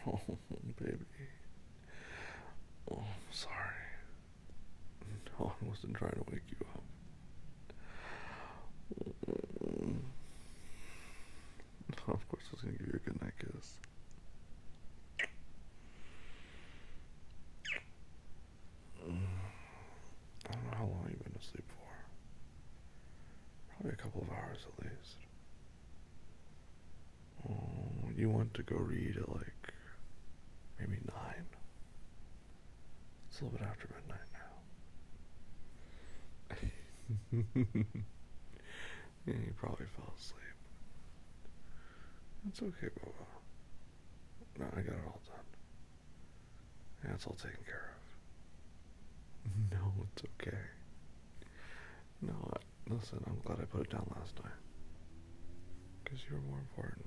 Oh, baby. Oh, sorry. No, I wasn't trying to wake you up. No, of course I was gonna give you a good night kiss. I don't know how long you've been asleep for. Probably a couple of hours at least. Oh, you want to go read at like maybe 9? It's a little bit after midnight now. Yeah, you probably fell asleep. It's okay, Bubba. No, I got it all done. Yeah, it's all taken care of. No, it's okay. No, listen, I'm glad I put it down last night. Because you were more important.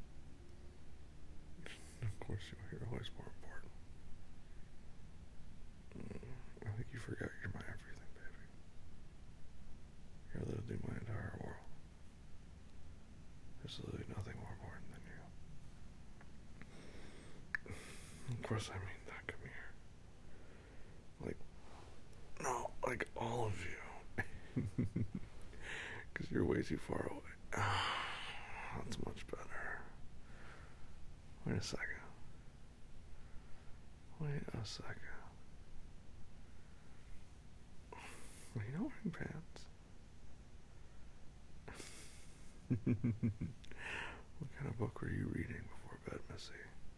Of course you are. You're always more important. I think you forget you're my everything, baby. You're literally my entire world. There's literally nothing more important than you. Of course I mean that. Come here. Like, no, like all of you. Because you're way too far away. That's much better. Wait a second. Wait a second. Are you not wearing pants? What kind of book were you reading before bed, Missy?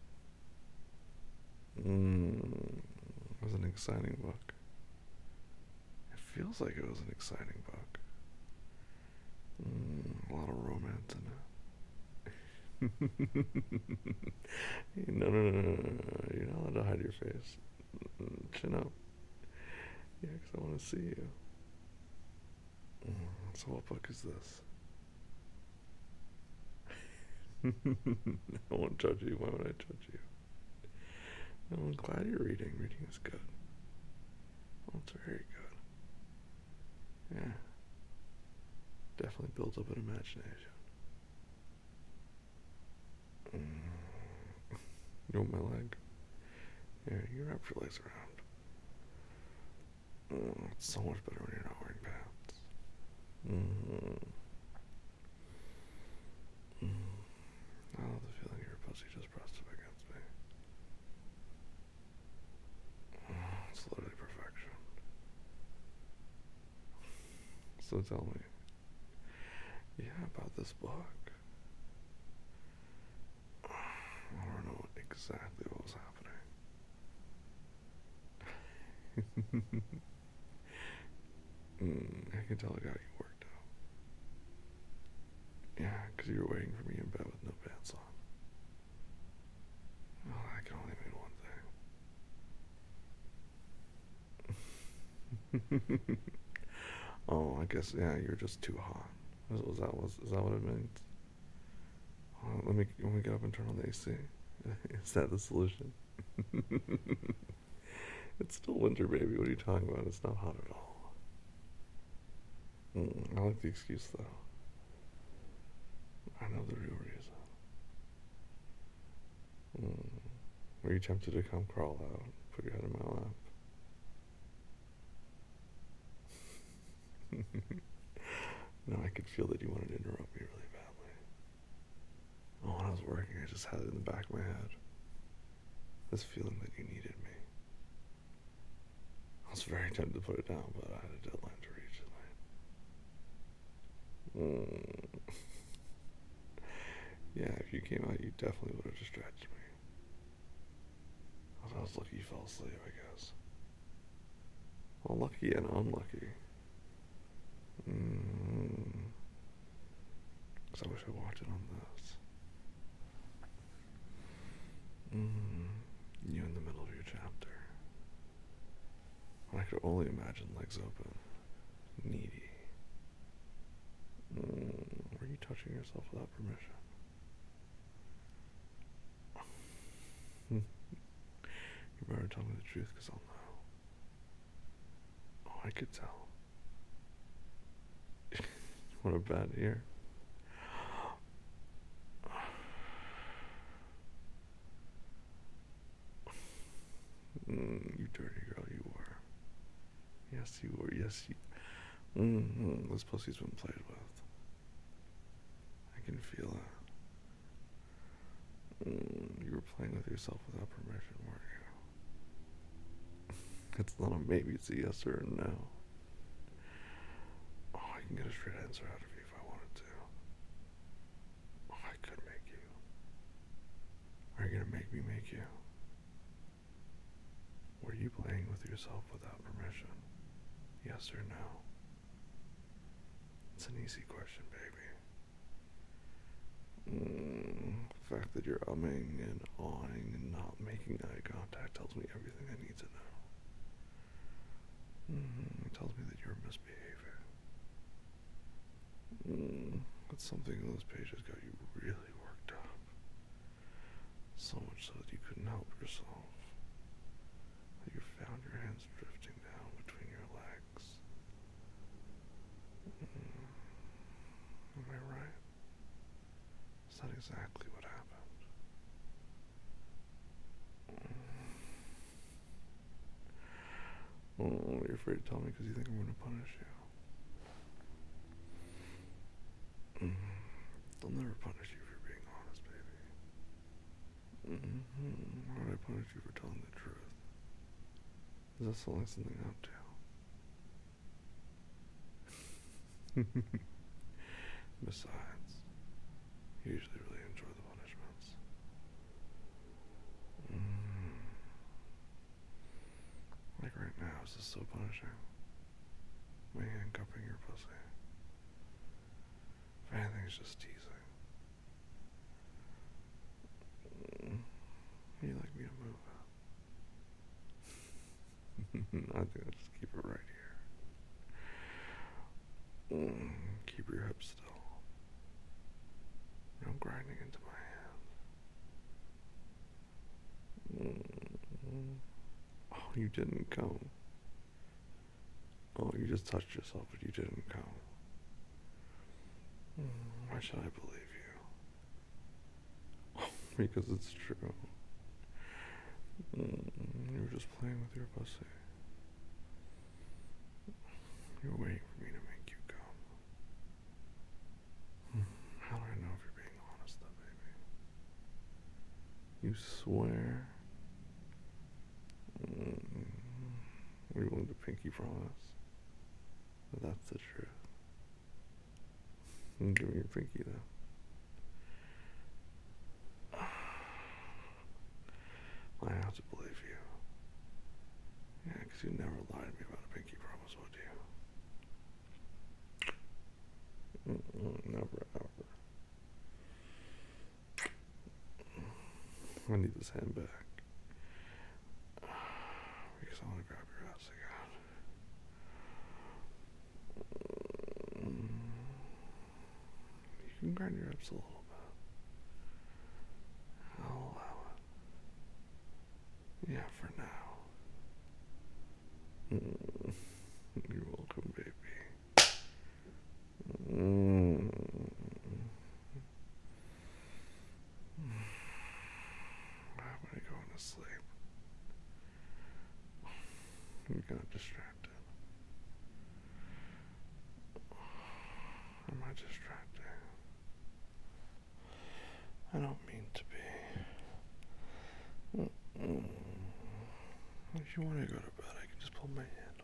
It was an exciting book. It feels like it was an exciting book. A lot of romance in it. No, no, no, no, no, no. You're not allowed to hide your face. Chin up. Yeah, because I want to see you. So what book is this? I won't judge you. Why would I judge you? No, I'm glad you're reading. Reading is good. Oh, it's very good. Yeah. Definitely builds up an imagination. You want my leg? Yeah, you wrap your legs around. It's so much better when you're not wearing pants. Mm-hmm. I love the feeling your pussy just pressed up against me. It's literally perfection. So tell me, yeah, about this book. I don't know exactly what was happening. I can tell it got you worked out. Yeah, because you were waiting for me in bed with no pants on. Well, that can only mean one thing. Oh, I guess, yeah, you're just too hot. Is that what it means? Let me get up and turn on the AC. Is that the solution? It's still winter, baby. What are you talking about? It's not hot at all. I like the excuse, though. I know the real reason. Were you tempted to come crawl out, put your head in my lap? No, I could feel that you wanted to interrupt me really badly. Oh, when I was working, I just had it in the back of my head. This feeling that you needed me. I was very tempted to put it down, but I had a deadline to reach tonight. Yeah, if you came out, you definitely would have distracted me. I was lucky you fell asleep, I guess. Well, lucky and unlucky. Because I wish I walked in on this. You in the middle of your chapter. I could only imagine legs open. Needy. Were you touching yourself without permission? You better tell me the truth, because I'll know. Oh, I could tell. What a bad ear. You dirty girl, you were. Yes, you were. Yes, you. This pussy's been played with. I can feel it. You were playing with yourself without permission, weren't you? It's not a maybe, it's a yes or a no. Oh, I can get a straight answer out of you if I wanted to. Oh, I could make you. Are you gonna make me make you? Were you playing with yourself without permission? Yes or no? It's an easy question, baby. The fact that you're umming and awing and not making eye contact tells me everything I need to know. It tells me that you're misbehaving. That something in those pages got you really worked up. So much so that you couldn't help yourself. That you found your hands drifting down between your legs. Am I right? Is that exactly what happened? You're afraid to tell me because you think I'm going to punish you. I'll never punish you for being honest, baby. Why would I punish you for telling the truth? Is that selling something up to? Besides, you usually really enjoy the punishments. Like right now, is this so punishing? Me handcuffing your pussy. If anything, it's just teasing. You like me to move it? I think I'll just keep it right here. Keep your hips still. No grinding into my hand. Oh, you didn't come. Oh, you just touched yourself, but you didn't come. Why should I believe you? Because it's true. You were just playing with your pussy. You were waiting for me to make you come. How do I know if you're being honest, though, baby? You swear? Are you willing to pinky promise that that's the truth? Give me your pinky, then. I have to believe you. Yeah, because you never lied to me about a pinky promise, would you? Never, ever. I need this hand back. Because I want to grab your ass again. You can grind your hips a little bit. I'll allow it. Yeah, for now. You're welcome, baby. Why am I going to sleep? You got distracted. Am I distracting? I don't mean to be. If you want to go to bed, I can just pull my hand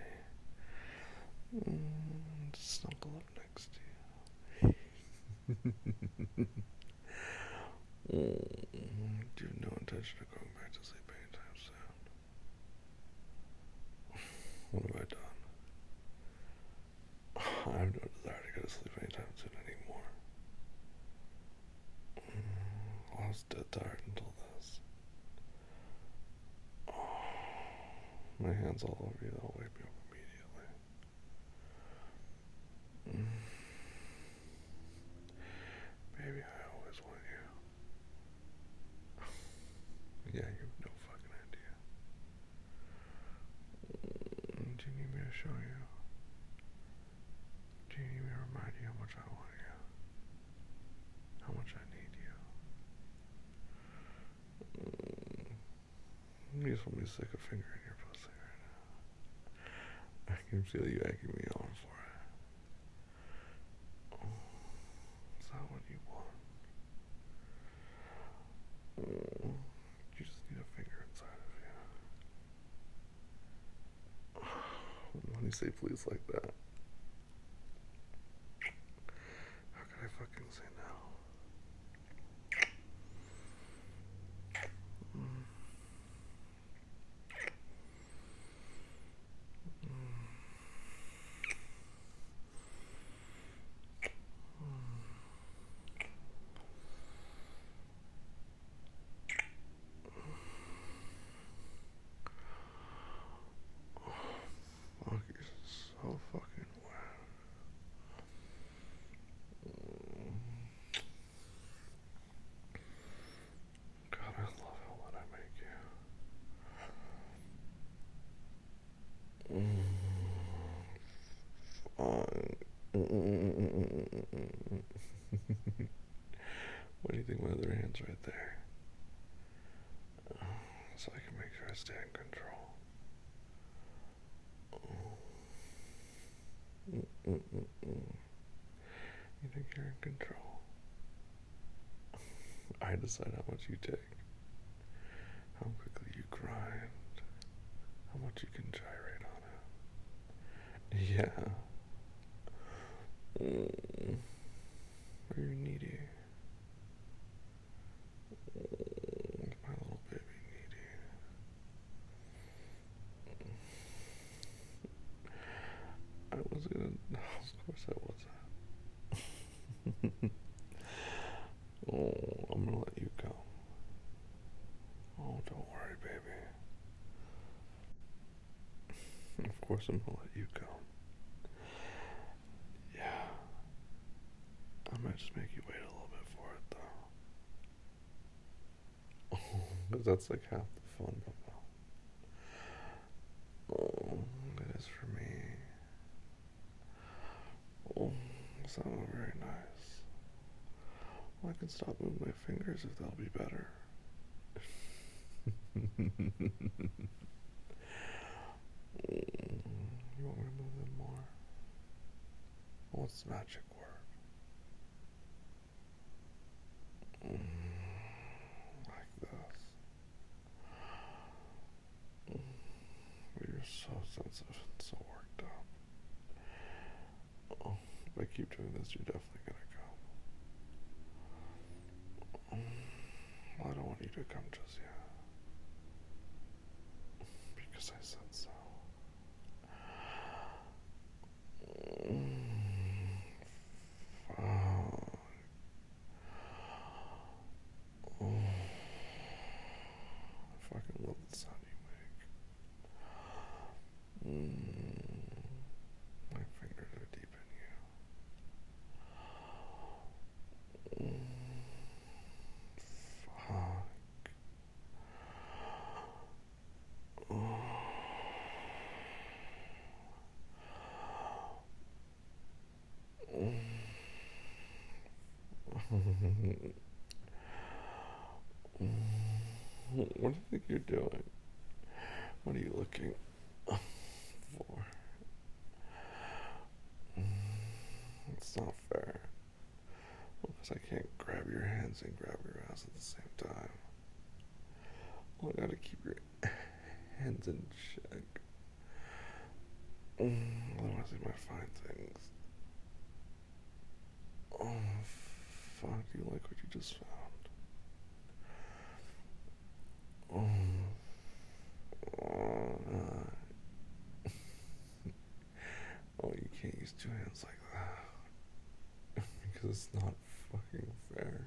away. Snuggle up next to you. Do you have no intention of going back to sleep anytime soon? What have I done? I have no desire to go to sleep anytime soon anymore. I was dead tired until this. My hand's all over you, that'll wake me up immediately. Baby, I always want you. Yeah, you have no fucking idea. Do you need me to show you? Do you need me to remind you how much I want you? How much I need you? You just want me to stick a finger in your pussy right now. I can feel you egging me on for it. Oh, is that what you want? Oh, you just need a finger inside of you. When you say please like that, how could I fucking say no? Fuck, you're so fucking wet. God, I love how wet I make you. Fine. What do you think my other hand's right there? So I can make sure I stay in control. You think you're in control? I decide how much you take, how quickly you grind, how much you can gyrate on it. Yeah. Are you needy? My little baby needy. I was gonna. No, of course I wasn't. Oh, I'm gonna let you go. Oh, don't worry, baby. Of course I'm gonna let you go. Yeah. I might just make you wait a little bit for it, though. Because that's like half the fun, Papa. Oh, it is for me. Oh, it's not very nice. Well, I can stop moving my fingers if that'll be better. You want me to move them more? What's the magic word? Like this. You're so sensitive and so worked up. Oh, if I keep doing this, you're definitely gonna come. Well, I don't want you to come just yet. Because I said so. Fuck. Oh, I fucking love the sound you make. My fingers are deep in you. Fuck. Oh. What do you think you're doing? What are you looking for? It's not fair. Because I can't grab your hands and grab your ass at the same time. Well, I gotta keep your hands in check. Otherwise, they might find things. Oh, fuck. Do you like what you just found? Oh, you can't use two hands like that. Because it's not fucking fair.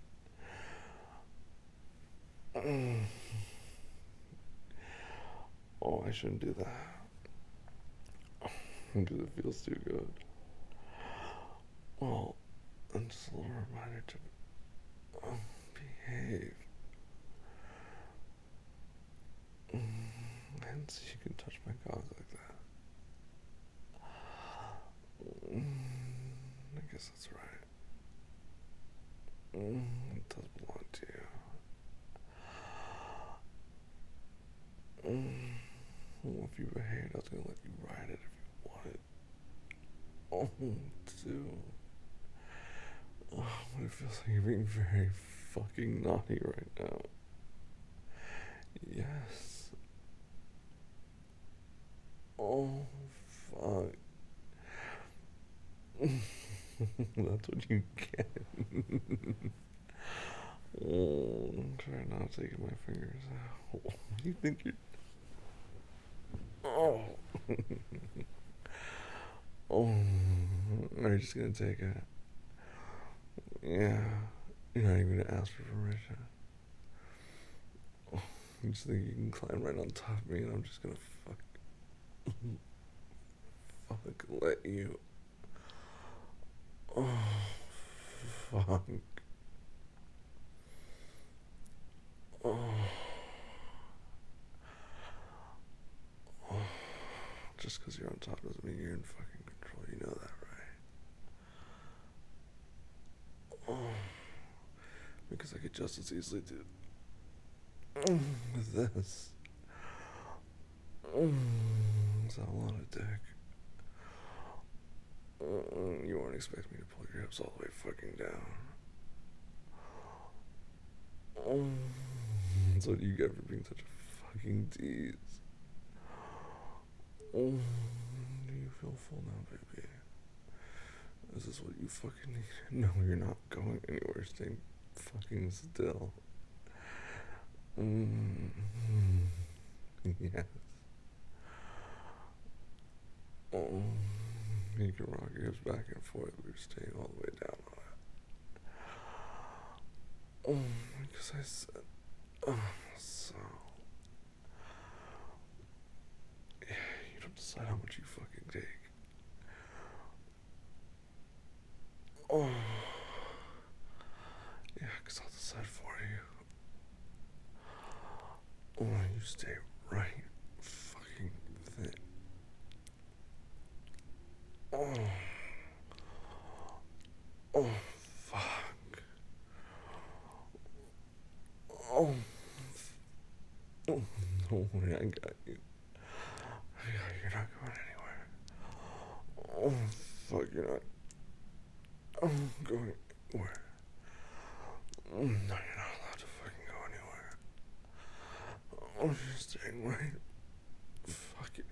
Oh, I shouldn't do that. Because it feels too good. Well, and just a little reminder to behave. And so you can touch my cock like that. I guess that's right. It does belong to you. Well, if you behave, I was gonna let you ride it if you wanted. Oh, dude. Oh, but it feels like you're being very fucking naughty right now. Yes. Oh, fuck. That's what you get. Oh, try not taking my fingers out. What do you think you're... Oh. Oh. Are you just gonna take it? Yeah. You're not even gonna ask for permission. Oh, you just think you can climb right on top of me and I'm just gonna fuck let you. Oh, fuck. Oh. Oh. Just because you're on top doesn't mean you're in fucking control. You know that, right? Oh. Because I could just as easily do with this. Is that a lot of dick? You won't expect me to pull your hips all the way fucking down. That's what you get for being such a fucking tease. Do you feel full now, baby? Is this what you fucking need? No, you're not going anywhere. Staying fucking still. Yes. Oh, you can rock your hips back and forth. We're staying all the way down on it. Because I said, so. Yeah, you don't decide how much you fucking take. Oh. Yeah, because I'll decide for you. Oh, you stay right fucking there. Oh. Oh, fuck. Oh. Oh, don't worry, I got you. You're not going anywhere. Oh, fuck, you're not. I'm going where? No, you're not allowed to fucking go anywhere. Oh, you're staying right. Fuck it.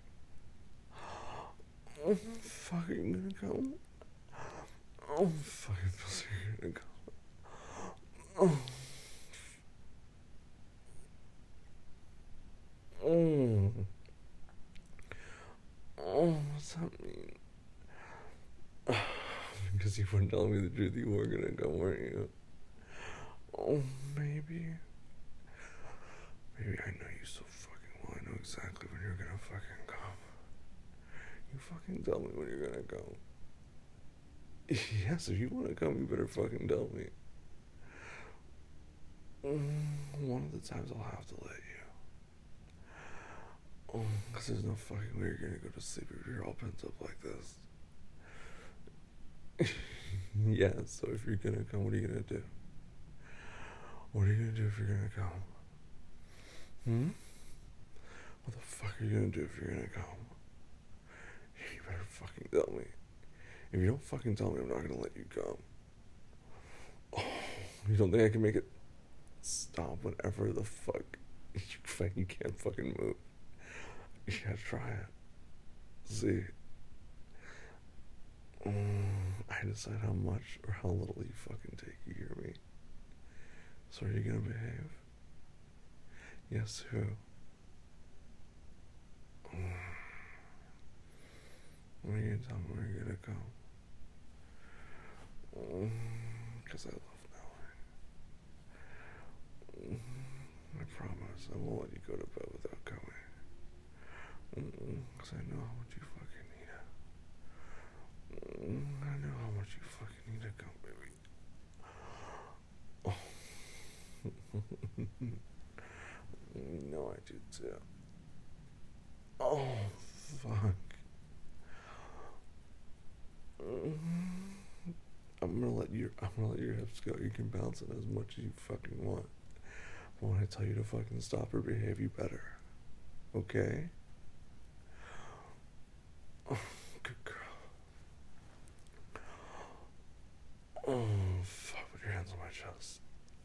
Oh, fuck, are you gonna come? Oh, fuck, it feels like you're gonna come. Oh. Oh. Oh, what's that mean? Because you weren't telling me the truth, you were gonna come, weren't you? Oh, maybe. Maybe I know you so fucking well. I know exactly when you're gonna fucking come. You fucking tell me when you're gonna come. Yes, if you wanna come, you better fucking tell me. One of the times I'll have to let you. Oh, because there's no fucking way you're gonna go to sleep if you're all pent up like this. Yeah, so if you're gonna come, what are you gonna do? What are you gonna do if you're gonna come? What the fuck are you gonna do if you're gonna come? You better fucking tell me. If you don't fucking tell me, I'm not gonna let you come. Oh, you don't think I can make it stop whenever the fuck you can't fucking move? You gotta try it. See. I decide how much or how little you fucking take, you hear me? So are you gonna behave? Yes, who? When are you gonna tell me where you're gonna go? Because I love knowing. I promise I won't let you go to bed without going. Because I know how much you fucking need it. I know how much you fucking need to come, baby. You know I do too. Oh, fuck. I'm gonna let your hips go. You can bounce it as much as you fucking want. But when I tell you to fucking stop or behave, you better. Okay? Oh, good girl. Oh, fuck. Put your hands on my chest.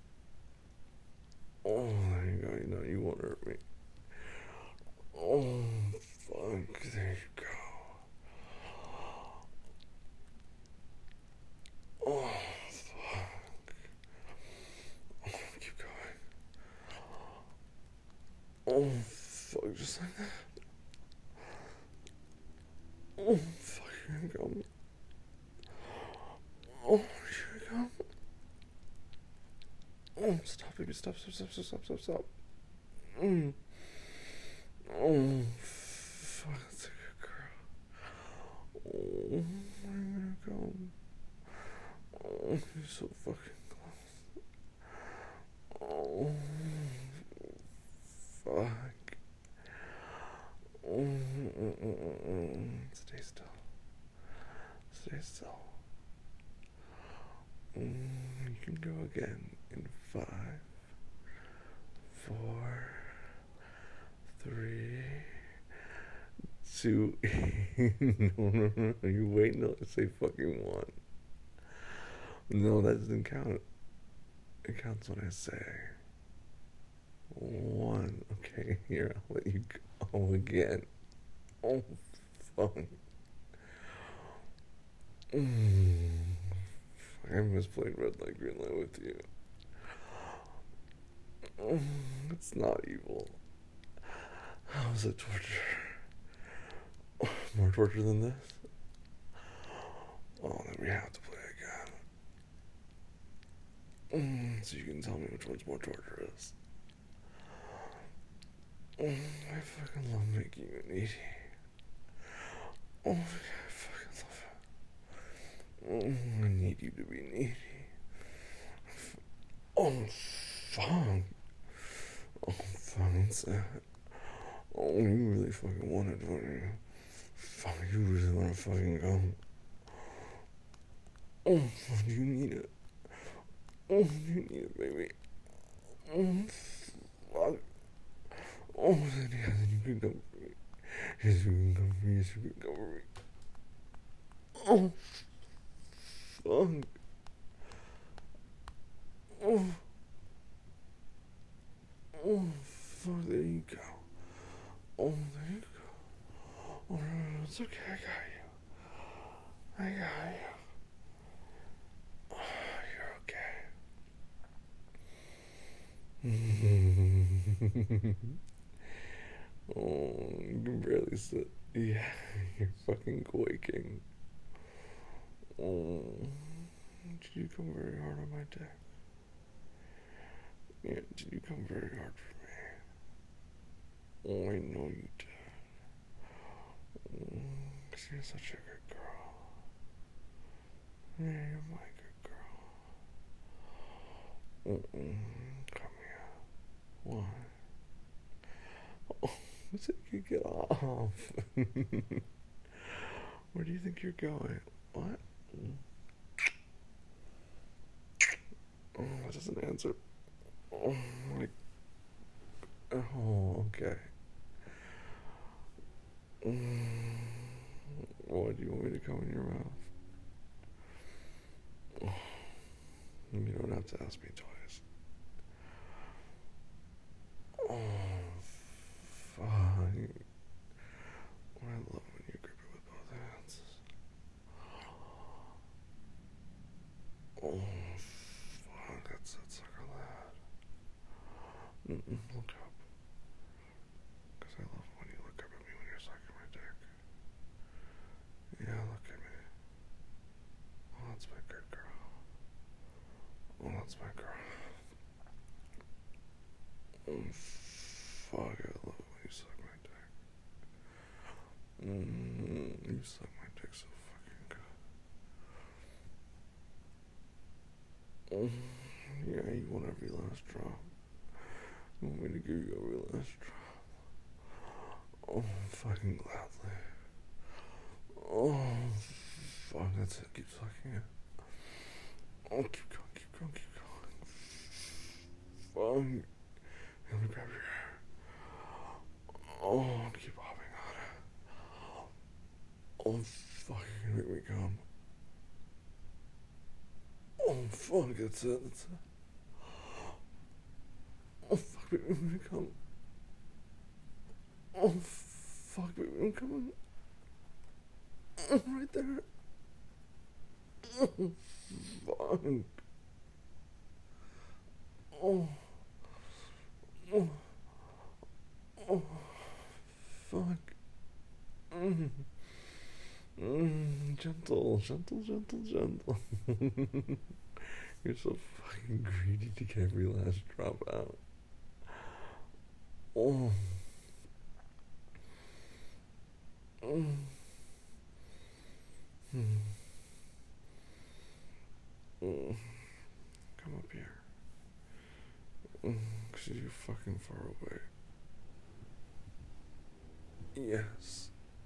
Oh, there you go. You know you won't hurt me. Oh, fuck. There you go. Oh, fuck. Oh, keep going. Oh, fuck. Just like that. Oh, fuck. Here you go. Oh, here you go. Oh, stop, baby. Stop, stop, stop, stop, stop, stop, stop. Mm. Oh, fuck. That's a good girl. Oh, where are you gonna go? Oh, you're so fucking close. Oh, fuck. Stay still. Stay still. You can go again in 5, 4, 3, 2. No. You wait until I say fucking 1. No, that doesn't count. It counts when I say 1. Okay, here, I'll let you go again. Oh, fuck. I misplayed red light, green light with you. It's not evil. How is it torture? More torture than this? Oh, then we have to play again. So you can tell me which one's more torturous. I fucking love making you needy. Oh, I fucking love it. I need you to be needy. Oh, fuck. Oh, fuck, what's that? Oh, you really fucking want it, don't you? Fuck, you really want to fucking go. Oh, fuck, you need it. Oh, you need it, baby. Oh, fuck. Oh, then you can come for me. Yes, you can come for me. Yes, you can come for me. Oh, fuck. Oh, oh, fuck, there you go. Oh, there you go. Oh, no, it's okay, I got you. I got you. Oh, you're okay. Oh, you can barely sit. Yeah, you're fucking quaking. Oh, did you come very hard on my dick? Yeah, did you come very hard for me? Oh, I know you did. Cause you're such a good girl. Yeah, you're my good girl. Come here. Why? Oh, so you get off. Where do you think you're going? What? Oh, that doesn't answer. Oh, like. Oh, okay. What do you want me to come in your mouth? Oh, you don't have to ask me twice. Oh, fine. I love when you grip it with both hands. Oh, fuck, that's sucker lad. Look up. Because I love when you look up at me when you're sucking my dick. Yeah, look at me. Oh, that's my good girl. Oh, that's my girl. Oh, fuck, I love it when you suck my dick. You suck my dick so fucking good. Oh, yeah, you want every last drop. You want me to give you every last drop. Oh, fucking gladly. Oh, fuck, that's it. Keep sucking it. Oh, keep going, keep going, keep going. Fuck. Let me grab your hair. Oh, keep hopping on it. Oh, fuck, you're gonna make me come. Oh, fuck, that's it, that's it. Oh, fuck, baby, make me come. Oh, fuck, baby, I'm coming. Oh, right there. Oh, fuck. Oh, oh, oh, fuck. Mm. Gentle, gentle, gentle, gentle. You're so fucking greedy to get every last drop out. Oh. Mm. Mm. Mm. Come up here. Cause you're fucking far away. Yes.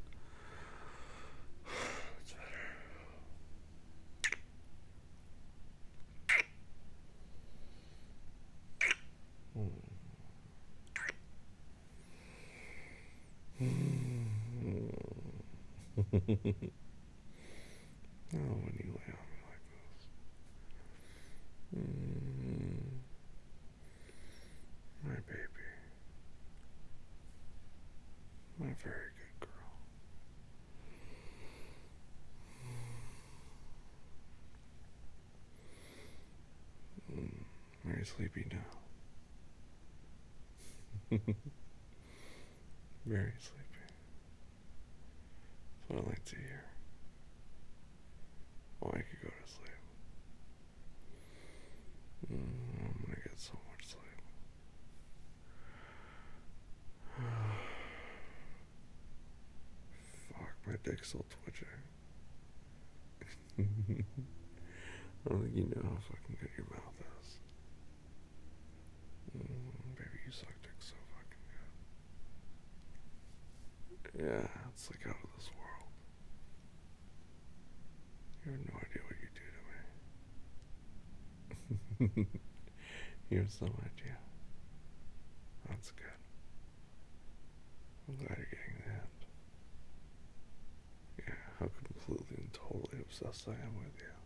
That's better. Oh, when you lay on me like this. My baby. My very good girl. Are you sleepy now? Very sleepy. That's what I like to hear. Oh, I could go to sleep. I'm gonna get so much sleep. Fuck, my dick's still twitching. I don't think you know how fucking good your mouth is. Baby, you suck dick so fucking good. Yeah, it's like out of this world. You have no idea what you do to me. You have some idea. That's good. I'm glad you're getting the hint. Yeah, how completely and totally obsessed I am with you.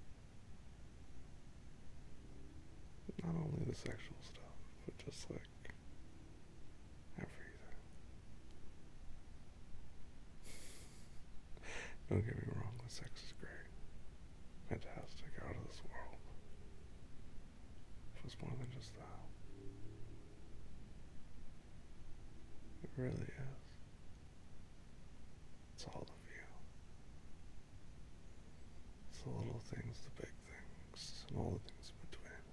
Not only the sexual stuff, but just like everything. Don't get me wrong, the sex is great. Fantastic, out of this world. It was more than just that. It really is. It's all of you. It's the little things, the big things, and all the things in between.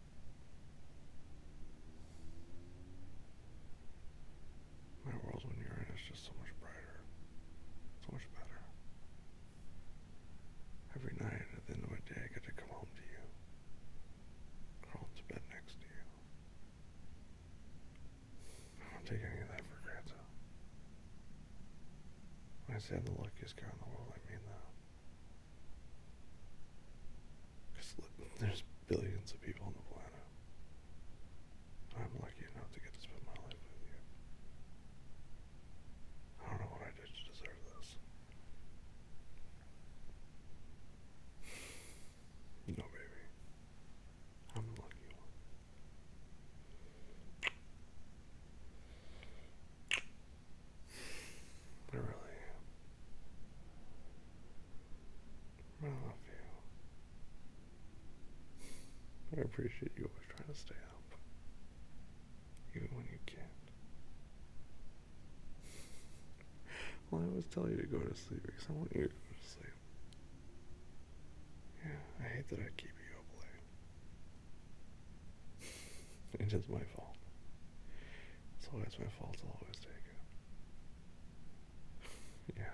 My world when you're in is just so much brighter, so much better. Every night at the end of my day I get to come home to you, crawl into bed next to you. I don't take any of that for granted. When I say I'm the luckiest guy in the world, I mean that. Because there's billions of people on the planet. I'm lucky enough to get to spend my life with you. I don't know what I did to deserve this. No, baby. I'm the lucky one. I really am. I love you. I appreciate you always trying to stay up, even when you can't. Well, I always tell you to go to sleep because I want you to go to sleep. Yeah, I hate that I keep you up late. It is my fault. It's always my fault. I'll always take it. Yeah.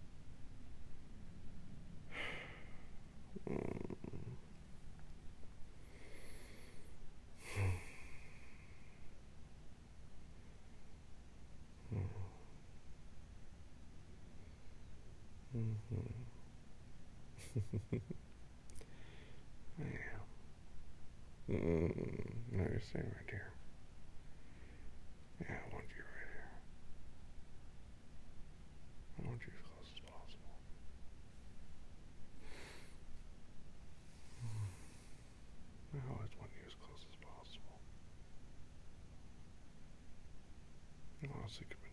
Yeah. No, you're staying right here. Yeah, I want you right here. I'll say goodbye.